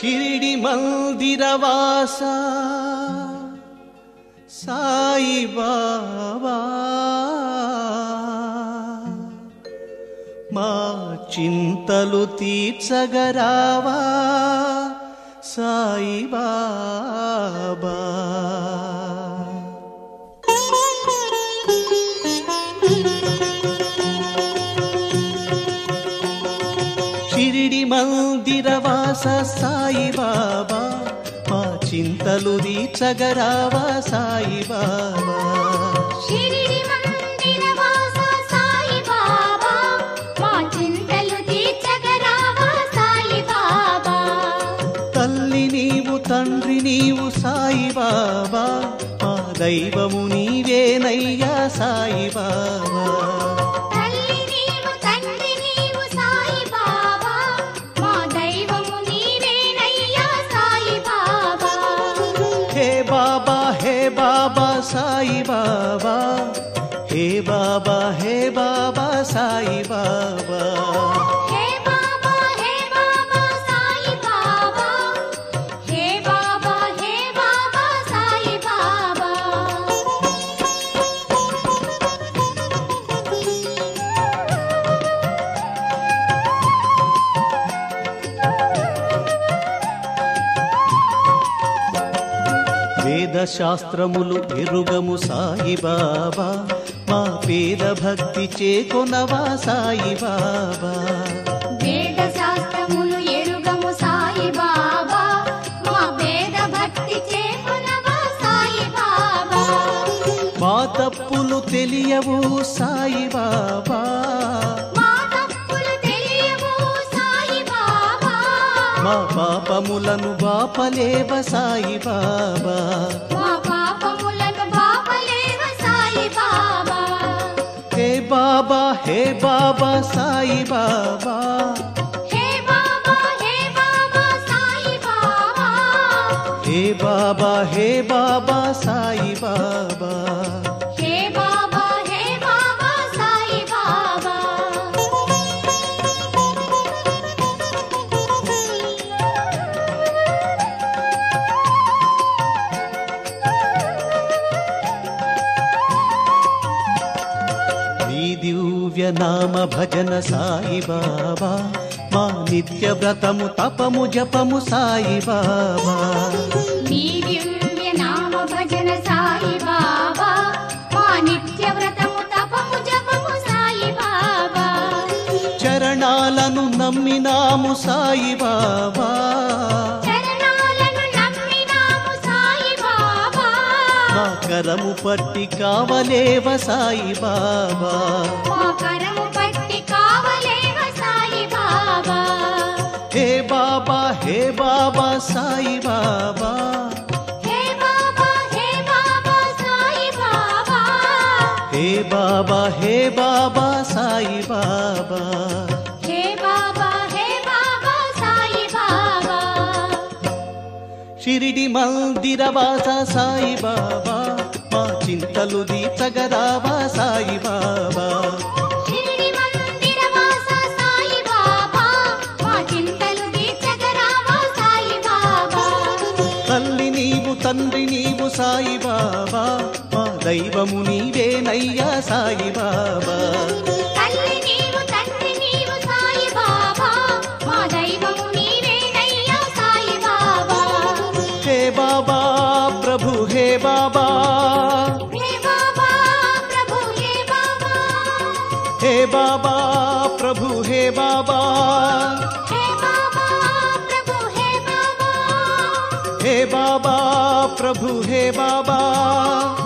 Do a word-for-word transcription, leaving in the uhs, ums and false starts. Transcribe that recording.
షిరిడి మందిరవాస సాయి బాబా మా చింతలు తీర్చగరావా సాయి బాబా. షిరిడి మందిరవాస సాయి బాబా మా చింతలు తీర్చగరావా సాయి బాబా. షిరిడి మందిరవాస సాయి బాబా మా చింతలు తీర్చగరావా సాయి బాబా. తల్లి నీవు తండ్రి నీవు సాయి బాబా మా దైవము నీవేనయ్యా సాయి బాబా. బాబా హే బాబా సాయి బాబా హే బాబా హే బాబా సాయి బాబా. హే బాబా హే బాబా సాయి బాబా హే బాబా హే బాబా సాయి బాబా. వేద శాస్త్రములు ఎరుగము సాయి బాబా మా పేద భక్తి చేకొనవా సాయి బాబా. వేద శాస్త్రములు ఎరుగము సాయి బాబా మా పేద భక్తి చేకొనవా సాయి బాబా. మా తప్పులు తెలియవు సాయి బాబా మా తప్పులు తెలియవు సాయి బాబా. మా పాపములను బాపలేవ సాయి బాబా. మా పాపములను బాపలేవ సాయి బాబా. హే బాబా హే బాబా సాయి బాబా హే బాబా హే బాబా సాయి బాబా. హే బాబా హే బాబా సాయి బాబా. హే బాబా హే బాబా సాయి బాబా. నీ దివ్య నామ భజన సాయి బాబా మా నిత్య వ్రతము తపము జపము సాయి బాబా. నీ దివ్య నామ భజన సాయి బాబా మా నిత్య వ్రతము తపము జపము సాయి బాబా. చరణాలను నమ్మినాము సాయి బాబా చరణాలను నమ్మినాము సాయి బాబా. మా కరము పట్టి కావలేవ సాయి బాబా. మా కరము పట్టి కావలేవ సాయి బాబా. హే బాబా హే బాబా సాయి బాబా హే బాబా హే బాబా సాయి బాబా. హే బాబా హే బాబా సాయి బాబా. హే బాబా హే బాబా సాయి బాబా. షిరిడి మందిరవాస సాయి బాబా మా చింతలు తీర్చగరావా సాయి బాబా. షిరిడి మందిరవాస సాయి బాబా మా చింతలు తీర్చగరావా సాయి బాబా. తల్లి నీవు తండ్రి నీవు సాయి బాబా మా దైవము నీవేనయ్యా సాయి బాబా. తల్లి నీవు తండ్రి నీవు సాయి బాబా మా దైవము నీవేనయ్యా సాయి బాబా. హే బాబా ప్రభు హే బాబా హే బాబా ప్రభు హే బాబా. హే బాబా ప్రభు హే బాబా హే బాబా ప్రభు హే బాబా. హే బాబా ప్రభు హే బాబా.